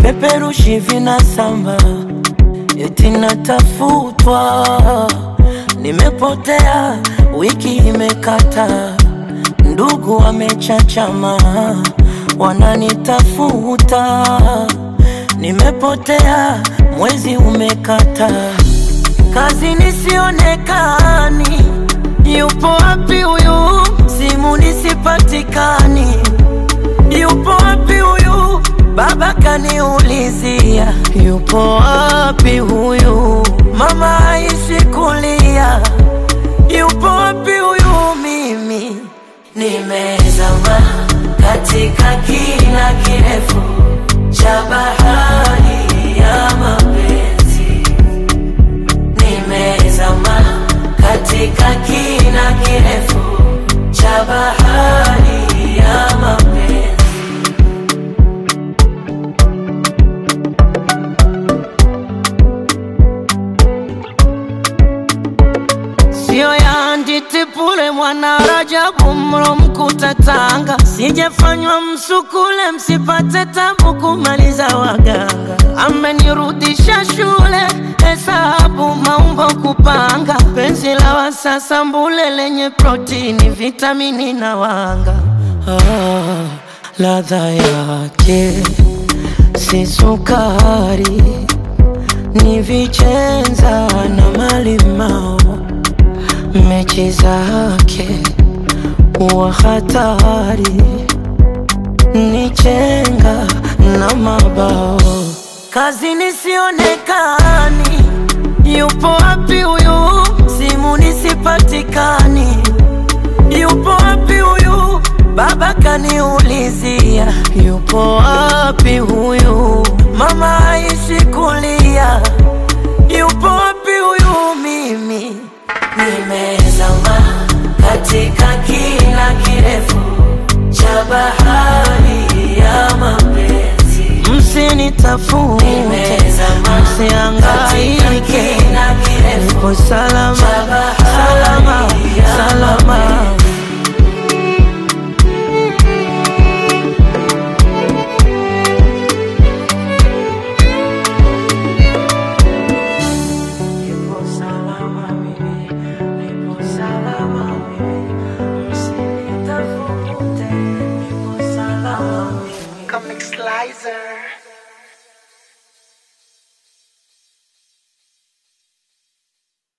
vipeperushi vinasamba, eti natafutwa. Nimepotea, wiki imekata, ndugu wamechachama, wananitafuta. Nimepotea, mwezi umekata, kazi nisionekani. Yupo wapi huyu? Simu nisipatikani. Yupo wapi huyu? Baba kaniulizia. Yupo wapi huyu? Mama haishi kulia. Yupo wapi huyu? Mimi nimezama katika kina kirefu cha bahari ya mapenzi. Nimezama katika kina kirefu cha bahari ya mapenzi. Sio ya nditipule mwana Rajabu mro mkuta Tanga. Sijafanywa msukule msipate tabu kumaliza waganga. Amenirudisha shule hesabu maumbo kupanga. Penzi la wasasa mbule lenye protini vitamini na wanga. Ladha yake si sukari, ni vichenza na malimao. Mechi zake wa hatari, ni chenga na mabao. Kazi nisionekani. Yupo wapi huyu? Simu nisipatikani. Yupo wapi huyu? Baba kaniulizia. Yupo wapi huyu? Mama haishi kulia. Yupo wapi huyu? Mimi nimezama katika kina kirefu cha bahari ya mapenzi. Msinitafute, msihangaike, nipo salama.